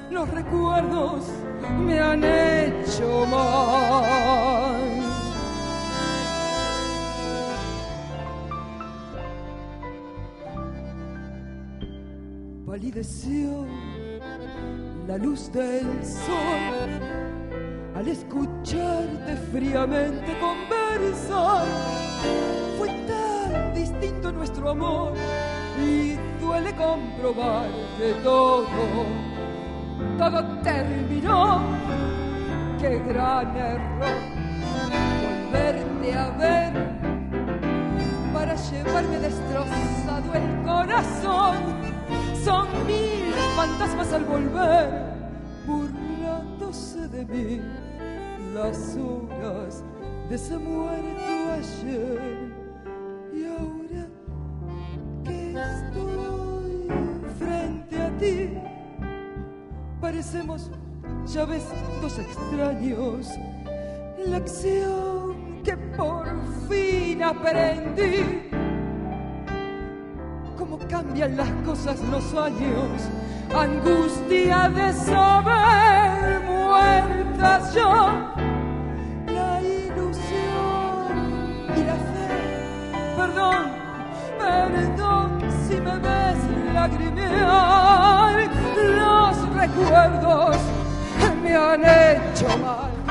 los recuerdos me han hecho mal. Palideció la luz del sol al escucharte fríamente conversar. Fue tan distinto nuestro amor y duele comprobar que todo terminó. Qué gran error volverte a ver para llevarme destrozado el corazón. Son mil fantasmas al volver, burlándose de mí, las horas de ese muerto ayer. Y ahora que estoy frente a ti, parecemos, ya ves, dos extraños. Lección que por fin aprendí. Cómo cambian las cosas los años, angustia de saber muertas ya la ilusión y la fe. Perdón si me ves lagrimear, los recuerdos me han hecho mal.